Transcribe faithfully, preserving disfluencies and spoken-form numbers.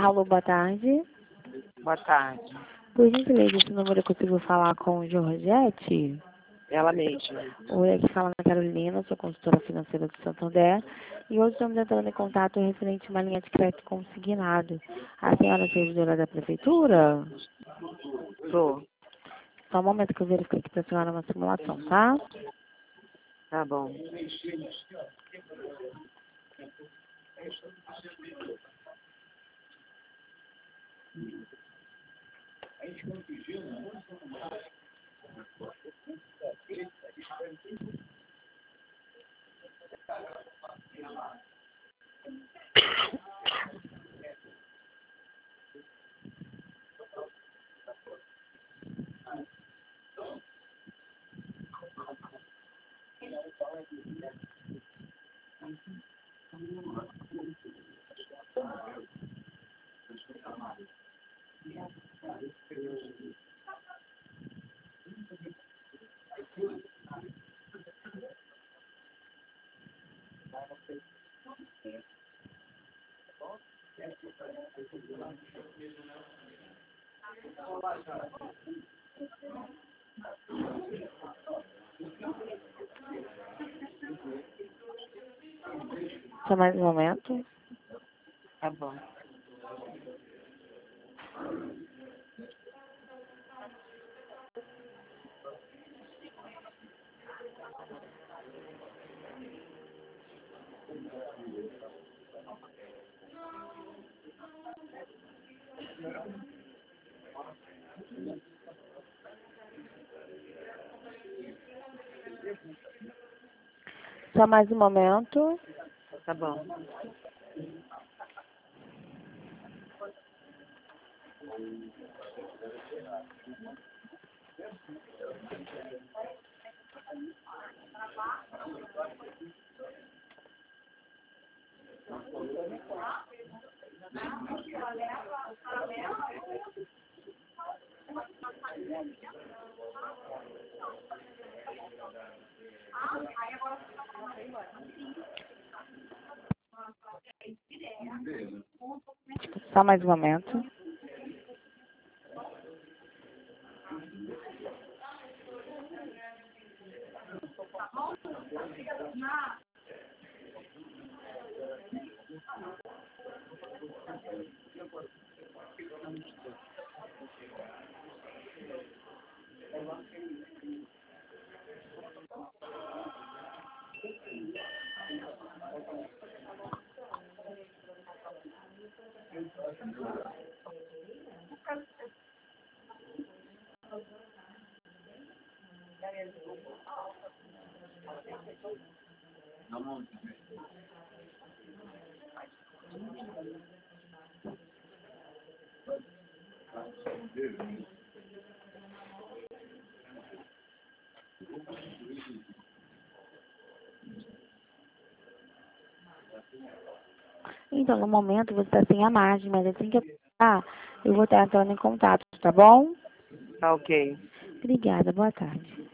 Alô, boa tarde. Boa tarde. Por gentileza, esse número eu consigo falar com Georgette? Ela mesma. Oi, aqui fala Ana Carolina, sou consultora financeira do Santander. E hoje estamos entrando em contato referente a uma linha de crédito consignado. A senhora é servidora da prefeitura? Sou. Só um momento que eu verifico aqui para a senhora uma simulação, tá? Tá bom. Só mais um momento. Tá bom. Só mais um momento. Tá bom. Só mais um momento. Então, no momento você está sem a margem, mas assim que eu ah, eu vou estar entrando em contato, tá bom? Tá ok. Obrigada, boa tarde.